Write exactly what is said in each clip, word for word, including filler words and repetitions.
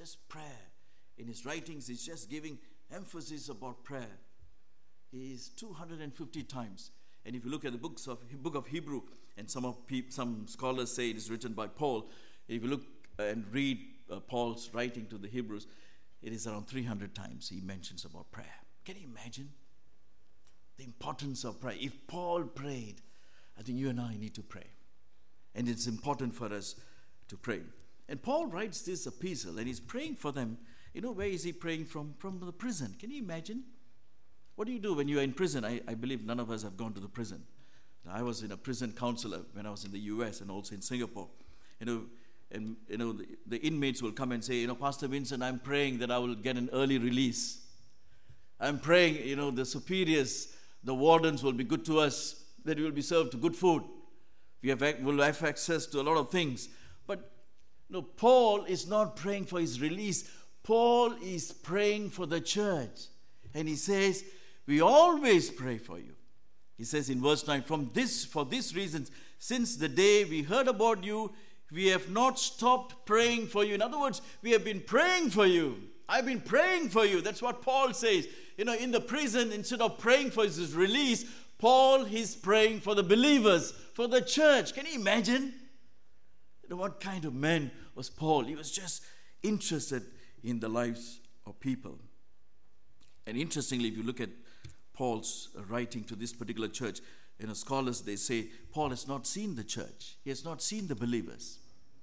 just prayer. In his writings, he's just giving emphasis about prayer. He is two hundred fifty times. And if you look at the books of book of Hebrew, and some of pe- some scholars say it is written by Paul, if you look and read uh, Paul's writing to the Hebrews, it is around three hundred times he mentions about prayer. Can you imagine the importance of prayer? If Paul prayed, I think you and I need to pray. And it's important for us to pray. And Paul writes this epistle, and he's praying for them. You know, where is he praying from? From the prison. Can you imagine? What do you do when you are in prison? I, I believe none of us have gone to the prison. I was in a prison counselor when I was in the U S and also in Singapore. You know, and you know the, the inmates will come and say, you know, Pastor Vincent, I'm praying that I will get an early release. I'm praying, you know, the superiors, the wardens will be good to us, that we will be served good food. We have, will have access to a lot of things. But no, Paul is not praying for his release. Paul is praying for the church. And he says, we always pray for you. He says in verse nine, from this, for this reason, since the day we heard about you, we have not stopped praying for you. In other words, we have been praying for you. I've been praying for you. That's what Paul says. You know, in the prison, instead of praying for his release, Paul is praying for the believers, for the church. Can you imagine? You know, what kind of man was Paul? He was just interested in the lives of people. And interestingly, if you look at Paul's writing to this particular church, you know, scholars, they say, Paul has not seen the church. He has not seen the believers.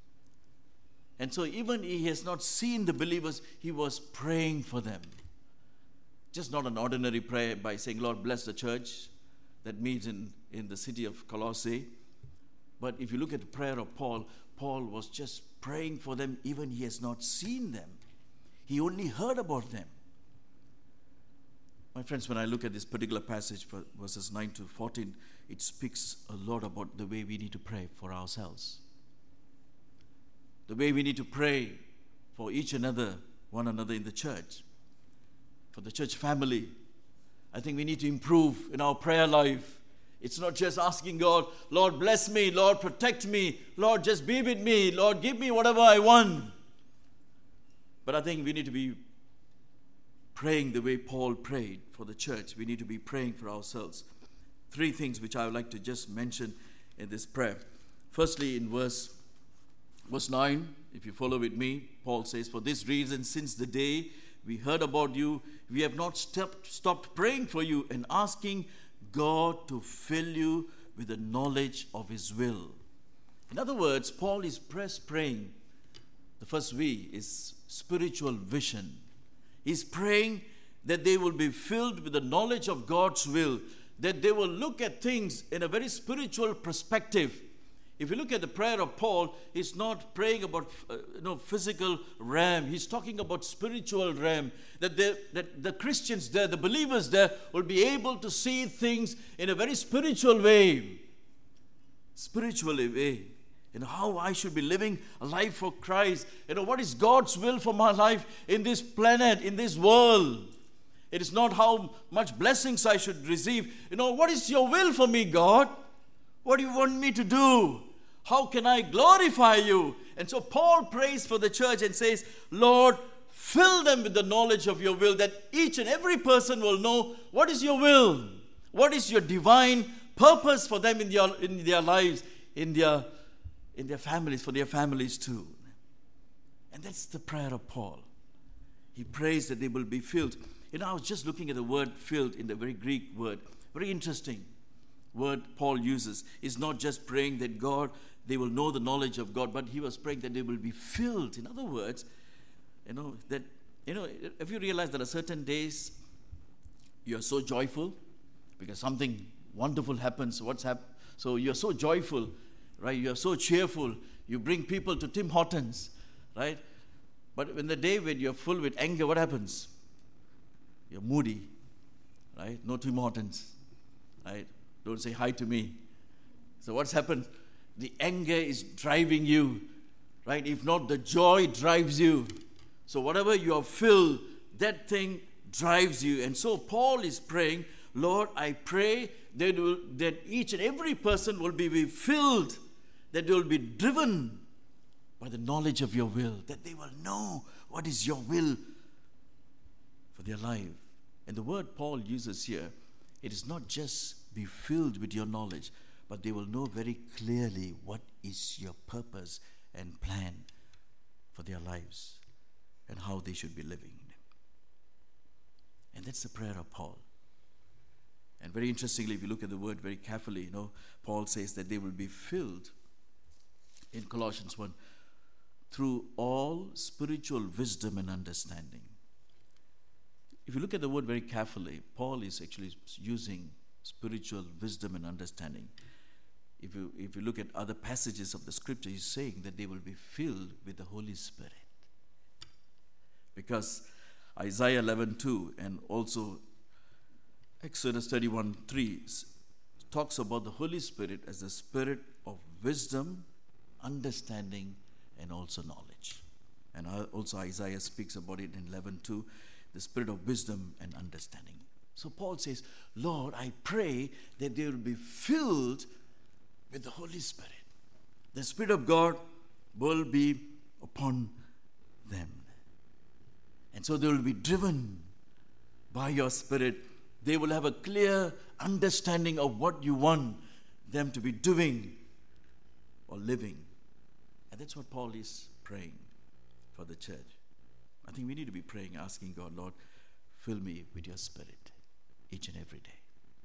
And so even he has not seen the believers, he was praying for them. Just not an ordinary prayer by saying, Lord, bless the church that meets in, in the city of Colossae. But if you look at the prayer of Paul, Paul was just praying for them, even he has not seen them. He only heard about them. My friends, when I look at this particular passage, verses nine to fourteen, it speaks a lot about the way we need to pray for ourselves. The way we need to pray for each another, one another in the church, for the church family. I think we need to improve in our prayer life. It's not just asking God, Lord, bless me, Lord, protect me, Lord, just be with me, Lord, give me whatever I want. But I think we need to be praying the way Paul prayed for the church. We need to be praying for ourselves. Three things which I would like to just mention in this prayer. Firstly, in verse, verse nine, if you follow with me, Paul says, for this reason, since the day we heard about you, we have not stopped, stopped praying for you and asking God to fill you with the knowledge of his will. In other words, Paul is praying. The first V is spiritual vision. He's praying that they will be filled with the knowledge of God's will, that they will look at things in a very spiritual perspective. If you look at the prayer of Paul, he's not praying about uh, you know, physical realm. He's talking about spiritual realm, that, that the Christians there, the believers there, will be able to see things in a very spiritual way. Spiritual way. You know, how I should be living a life for Christ. You know, what is God's will for my life in this planet, in this world? It is not how much blessings I should receive. You know, what is your will for me, God? What do you want me to do? How can I glorify you? And so Paul prays for the church and says, Lord, fill them with the knowledge of your will, that each and every person will know what is your will, what is your divine purpose for them in their, in their lives, in their in their families, for their families too. And that's the prayer of Paul. He prays that they will be filled. You know, I was just looking at the word filled in the very Greek word. Very interesting word Paul uses. Is not just praying that God, they will know the knowledge of God, but he was praying that they will be filled. In other words, you know, that, you know, have you realized that on certain days you are so joyful because something wonderful happens? What's happened? So you're so joyful. Right, you are so cheerful. You bring people to Tim Hortons, right? But when the day when you're full with anger, what happens? You're moody, right? No Tim Hortons, right? Don't say hi to me. So what's happened? The anger is driving you, right? If not, the joy drives you. So whatever you are filled, that thing drives you. And so Paul is praying, Lord, I pray that, will, that each and every person will be filled, that they will be driven by the knowledge of your will, that they will know what is your will for their life. And the word Paul uses here, it is not just be filled with your knowledge, but they will know very clearly what is your purpose and plan for their lives and how they should be living. And that's the prayer of Paul. And very interestingly, if you look at the word very carefully, you know, Paul says that they will be filled in Colossians one through all spiritual wisdom and understanding. If you look at the word very carefully, Paul is actually using spiritual wisdom and understanding. If you, if you look at other passages of the scripture, he's saying that they will be filled with the Holy Spirit. Because Isaiah eleven two and also Exodus thirty-one three talks about the Holy Spirit as the spirit of wisdom, understanding, and also knowledge. And also Isaiah speaks about it in eleven two, the spirit of wisdom and understanding. So Paul says, Lord, I pray that they will be filled with the Holy Spirit. The Spirit of God will be upon them. And so they will be driven by your Spirit. They will have a clear understanding of what you want them to be doing or living. And that's what Paul is praying for the church. I think we need to be praying, asking God, Lord, fill me with your Spirit each and every day.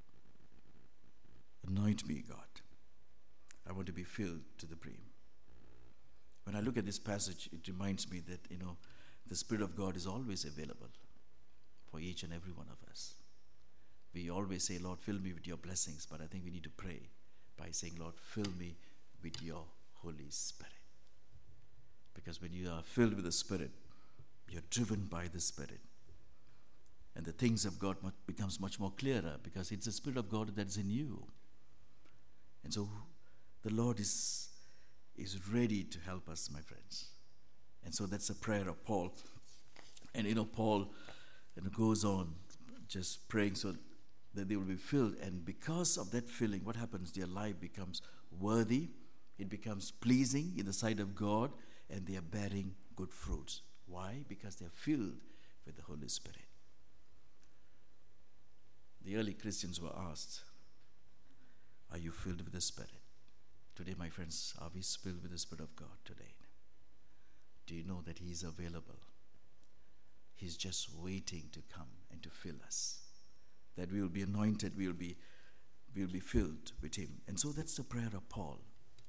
Anoint me, God. I want to be filled to the brim. When I look at this passage, it reminds me that, you know, the Spirit of God is always available for each and every one of us. We always say, Lord, fill me with your blessings, but I think we need to pray by saying, Lord, fill me with your Holy Spirit. Because when you are filled with the Spirit, you're driven by the Spirit. And the things of God becomes much more clearer because it's the Spirit of God that's in you. And so the Lord is, is ready to help us, my friends. And so that's a prayer of Paul. And, you know, Paul you know, goes on just praying so that they will be filled. And because of that filling, what happens? Their life becomes worthy. It becomes pleasing in the sight of God. And they are bearing good fruits. Why? Because they are filled with the Holy Spirit. The early Christians were asked, are you filled with the Spirit? Today, my friends, are we filled with the Spirit of God today? Do you know that He is available? He's just waiting to come and to fill us. That we will be anointed, we will be, we will be filled with Him. And so that's the prayer of Paul.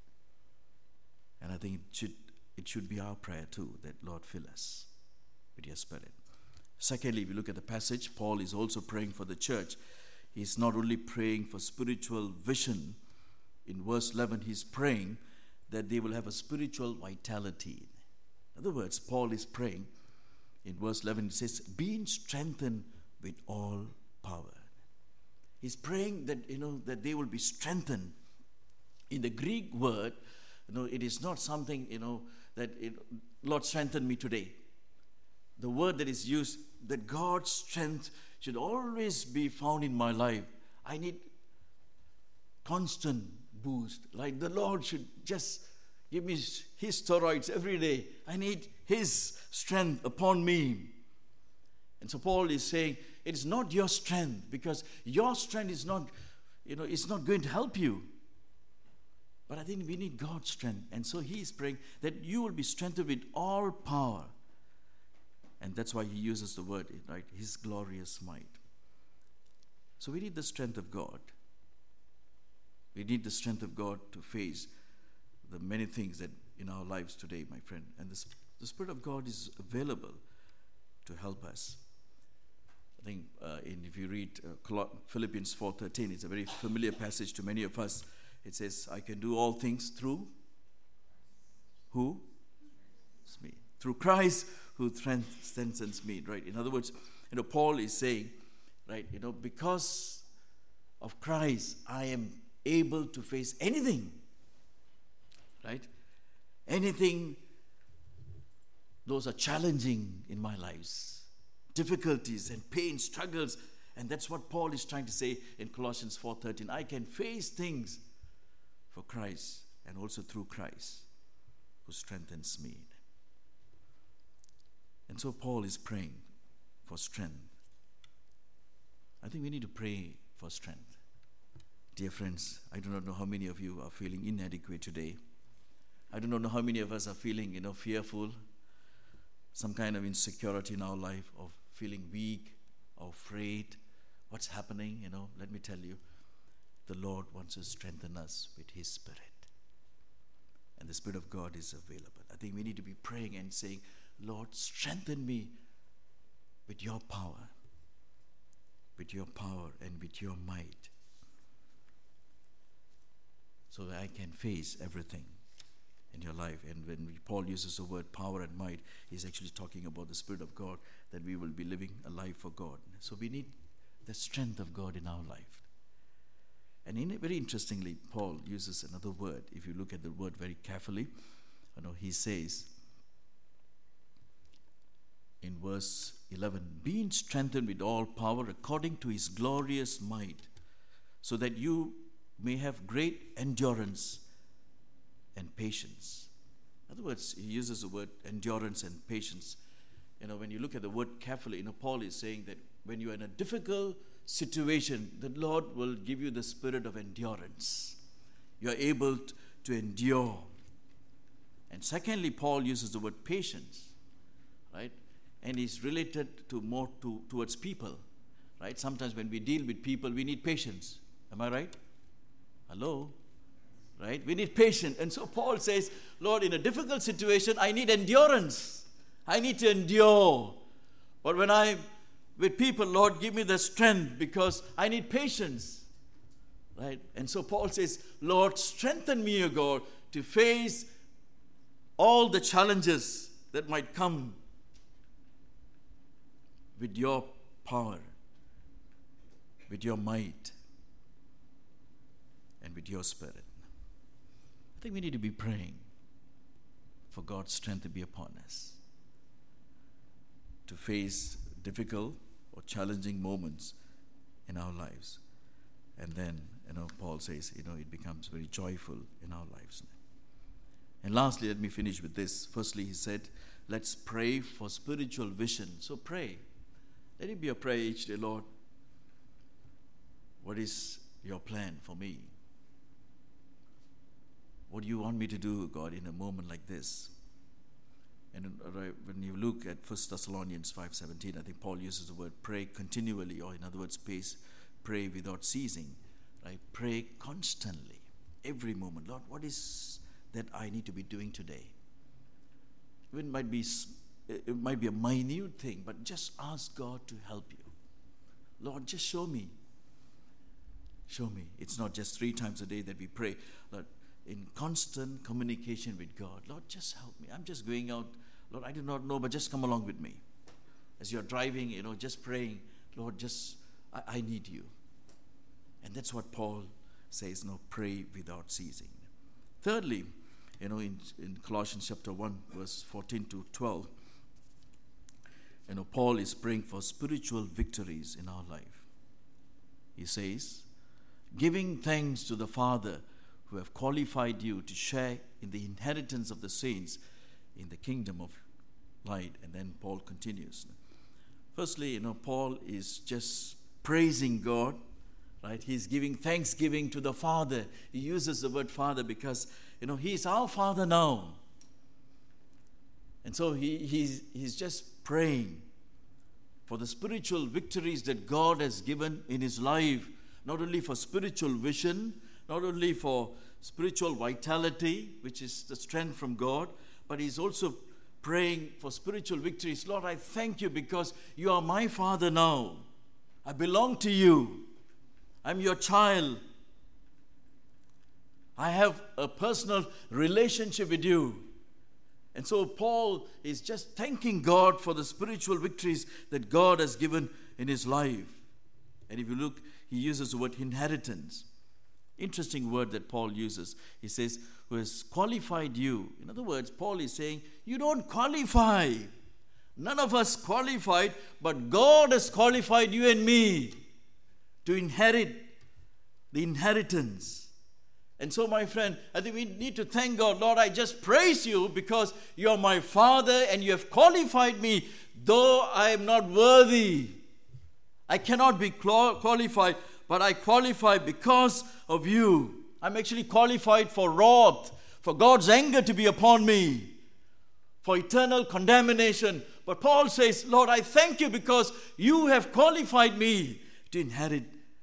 And I think it should, it should be our prayer too, that Lord, fill us with your Spirit. Secondly, if you look at the passage, Paul is also praying for the church. He's not only praying for spiritual vision. In verse eleven, he's praying that they will have a spiritual vitality. In other words, Paul is praying. In verse eleven, it says, being strengthened with all power. He's praying that, you know, that they will be strengthened. In the Greek word, you know, it is not something, you know, that it, Lord, strengthen me today. The word that is used, that God's strength should always be found in my life. I need constant boost. Like the Lord should just give me His steroids every day. I need His strength upon me. And so Paul is saying, it is not your strength, because your strength is not, you know, it's not going to help you. But I think we need God's strength. And so he is praying that you will be strengthened with all power. And that's why he uses the word, right? His glorious might. So we need the strength of God. We need the strength of God to face the many things that in our lives today, my friend. And the, the Spirit of God is available to help us. I think uh, in, if you read uh, Philippians four thirteen, it's a very familiar passage to many of us. It says, I can do all things through who? It's me. Through Christ who strengthens me, right? In other words, you know, Paul is saying, right, you know, because of Christ, I am able to face anything, right? Anything, those are challenging in my lives, difficulties and pain, struggles, and that's what Paul is trying to say in Colossians four thirteen. I can face things for Christ and also through Christ who strengthens me. And so Paul is praying for strength. I think we need to pray for strength. Dear friends, I do not know how many of you are feeling inadequate today. I do not know how many of us are feeling, you know, fearful, some kind of insecurity in our life, of feeling weak or afraid. What's happening, you know? Let me tell you, the Lord wants to strengthen us with His Spirit. And the Spirit of God is available. I think we need to be praying and saying, Lord, strengthen me with your power, with your power and with your might, so that I can face everything in your life. And when Paul uses the word power and might, he's actually talking about the Spirit of God, that we will be living a life for God. So we need the strength of God in our life. And in it, very interestingly, Paul uses another word. If you look at the word very carefully, you know, he says in verse eleven, being strengthened with all power according to His glorious might, so that you may have great endurance and patience. In other words, he uses the word endurance and patience. You know, when you look at the word carefully, you know, Paul is saying that when you are in a difficult situation, the Lord will give you the spirit of endurance. You are able to endure. And secondly, Paul uses the word patience, right? And it's related to more to towards people, right? Sometimes when we deal with people, we need patience. Am I right? Hello? Right? We need patience. And so Paul says, Lord, in a difficult situation, I need endurance. I need to endure. But when I'm with people, Lord, give me the strength, because I need patience. Right? And so Paul says, Lord, strengthen me, O God, to face all the challenges that might come with your power, with your might, and with your Spirit. I think we need to be praying for God's strength to be upon us, to face difficult or challenging moments in our lives. And then, you know, Paul says, you know, it becomes very joyful in our lives. And lastly, let me finish with this. Firstly, he said, let's pray for spiritual vision. So pray. Let it be a prayer each day, Lord, what is your plan for me? What do you want me to do, God, in a moment like this? And when you look at First Thessalonians five seventeen, I think Paul uses the word pray continually, or in other words, pray without ceasing. Right? Pray constantly, every moment. Lord, what is that I need to be doing today? It might be, it might be a minute thing, but just ask God to help you. Lord, just show me. Show me. It's not just three times a day that we pray. Lord, in constant communication with God. Lord, just help me. I'm just going out. Lord, I do not know, but just come along with me. As you're driving, you know, just praying, Lord, just, I, I need you. And that's what Paul says, no, pray without ceasing. Thirdly, you know, in, in Colossians chapter one, verse fourteen to twelve, you know, Paul is praying for spiritual victories in our life. He says, giving thanks to the Father who have qualified you to share in the inheritance of the saints in the kingdom of light. And then Paul continues. Firstly, you know, Paul is just praising God, right? He's giving thanksgiving to the Father. He uses the word Father because, you know, He's our Father now. And so he, he's, he's just praying for the spiritual victories that God has given in his life, not only for spiritual vision, not only for spiritual vitality, which is the strength from God, but he's also praying for spiritual victories. Lord, I thank you because you are my Father now. I belong to you. I'm your child. I have a personal relationship with you. And so Paul is just thanking God for the spiritual victories that God has given in his life. And if you look, he uses the word inheritance. Interesting word that Paul uses. He says, who has qualified you. In other words, Paul is saying, you don't qualify. None of us qualified, but God has qualified you and me to inherit the inheritance. And so, my friend, I think we need to thank God. Lord, I just praise you because you are my Father and you have qualified me, though I am not worthy. I cannot be qualified, but I qualify because of you. I'm actually qualified for wrath, for God's anger to be upon me, for eternal condemnation. But Paul says, Lord, I thank you because you have qualified me to inherit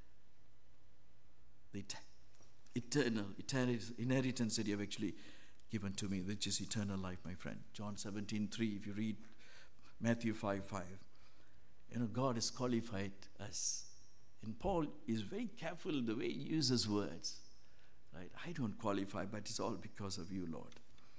the eternal, eternal inheritance that you have actually given to me, which is eternal life, my friend. John seventeen three, if you read Matthew five five, you know, God has qualified us. And Paul is very careful the way he uses words. Right? I don't qualify, but it's all because of you, Lord.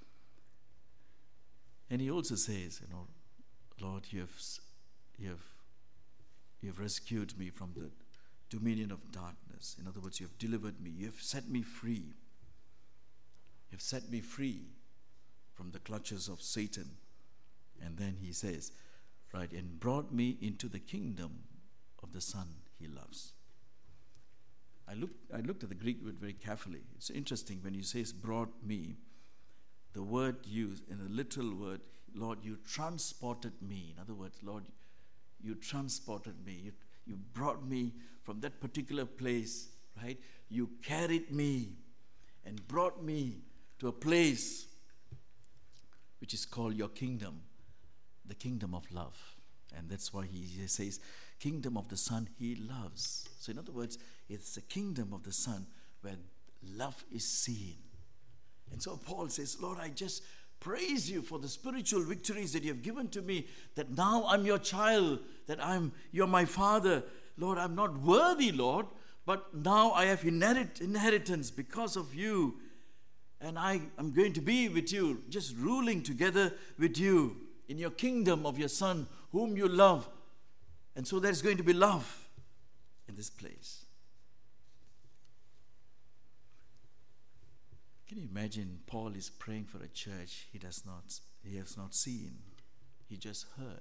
And he also says, you know, Lord, you have, you have, you have rescued me from the dominion of darkness. In other words, you have delivered me. You have set me free. You have set me free from the clutches of Satan. And then he says, right, and brought me into the kingdom of the Son he loves. I looked, I looked at the Greek word very carefully. It's interesting when he says brought me, the word used in the literal word, Lord, you transported me. In other words, Lord, you transported me. You, you brought me from that particular place, right? You carried me and brought me to a place which is called your kingdom, the kingdom of love. And that's why he says, kingdom of the Son he loves. So in other words, it's the kingdom of the Son where love is seen. And so Paul says, Lord, I just praise you for the spiritual victories that you have given to me, that now I'm your child, that I'm you're my Father. Lord, I'm not worthy, Lord, but now I have inherit, inheritance because of you. And I am going to be with you, just ruling together with you in your kingdom of your Son, whom you love. And so there's going to be love in this place. Can you imagine Paul is praying for a church he does not, he has not seen. He just heard.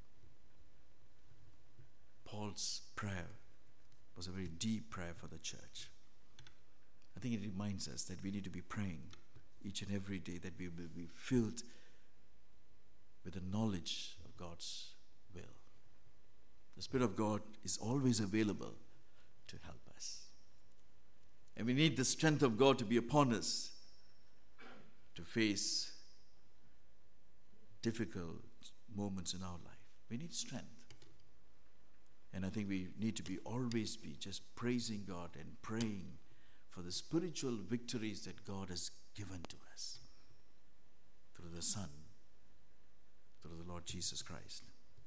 Paul's prayer was a very deep prayer for the church. I think it reminds us that we need to be praying each and every day that we will be filled with the knowledge of God's will. The Spirit of God is always available to help us. And we need the strength of God to be upon us to face difficult moments in our life. We need strength. And I think we need to be always be just praising God and praying for the spiritual victories that God has given to us through the Son, through the Lord Jesus Christ.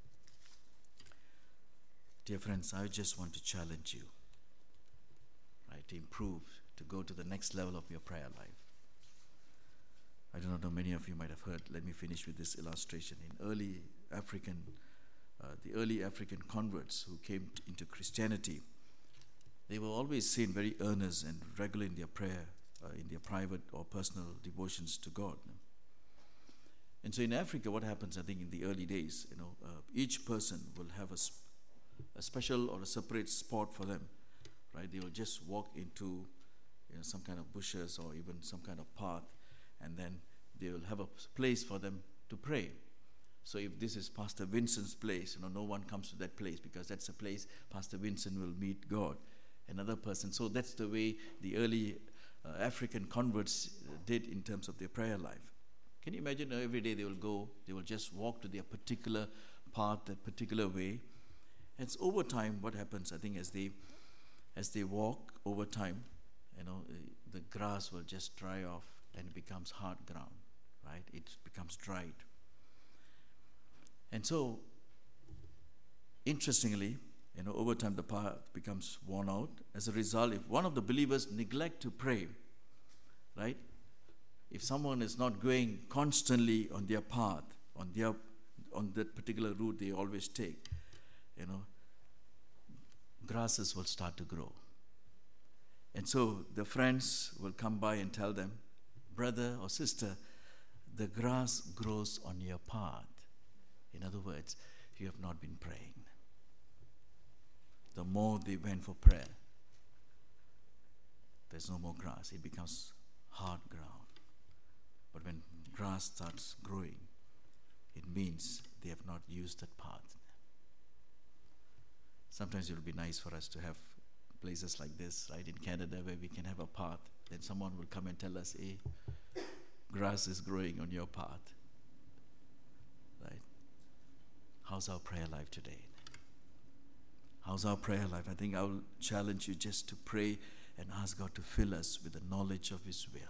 Dear friends, I just want to challenge you, right, to improve, to go to the next level of your prayer life. I do not know, many of you might have heard. Let me finish with this illustration. In early African, uh, the early African converts who came t- into Christianity, they were always seen very earnest and regular in their prayer, uh, in their private or personal devotions to God. And so in Africa, what happens, I think, in the early days, you know, uh, each person will have a, sp- a special or a separate spot for them, right? They will just walk into, you know, some kind of bushes or even some kind of path, and then they will have a place for them to pray. So if this is Pastor Vincent's place, you know, no one comes to that place because that's a place Pastor Vincent will meet God. Another person. So that's the way the early uh, African converts did in terms of their prayer life. Can you imagine, every day they will go, they will just walk to their particular path, that particular way. And it's over time, what happens, I think, as they as they walk over time, you know, the grass will just dry off and it becomes hard ground, right? It becomes dried. And so, interestingly, you know, over time the path becomes worn out. As a result, if one of the believers neglect to pray, right? If someone is not going constantly on their path, on their on that particular route they always take, you know, grasses will start to grow. And so the friends will come by and tell them, brother or sister, the grass grows on your path. In other words, you have not been praying. The more they went for prayer, there's no more grass. It becomes hard ground. But when grass starts growing, it means they have not used that path. Sometimes it will be nice for us to have places like this, right, in Canada, where we can have a path. Then someone will come and tell us, hey, grass is growing on your path. Right? How's our prayer life today? How's our prayer life? I think I will challenge you just to pray and ask God to fill us with the knowledge of His will.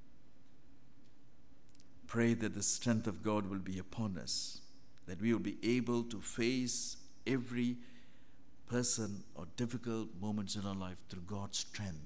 Pray that the strength of God will be upon us, that we will be able to face every person or difficult moments in our life through God's strength.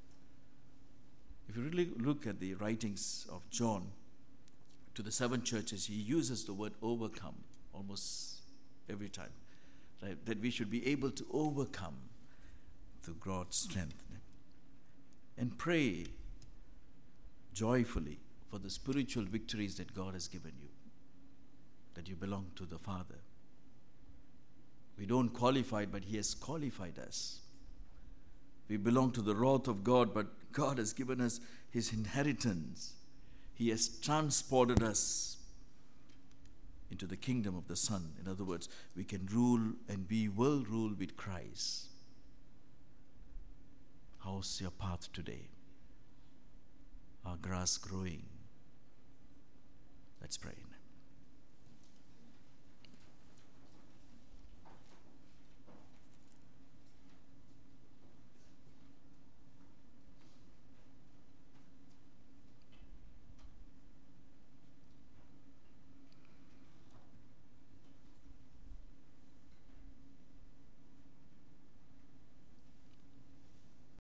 If you really look at the writings of John to the seven churches, he uses the word overcome almost every time. Right? That we should be able to overcome through God's strength. And pray joyfully for the spiritual victories that God has given you, that you belong to the Father. We don't qualify, but He has qualified us. We belong to the wrath of God, but God has given us His inheritance. He has transported us into the kingdom of the Son. In other words, we can rule and we will rule with Christ. How's your path today? Our grass growing? Let's pray.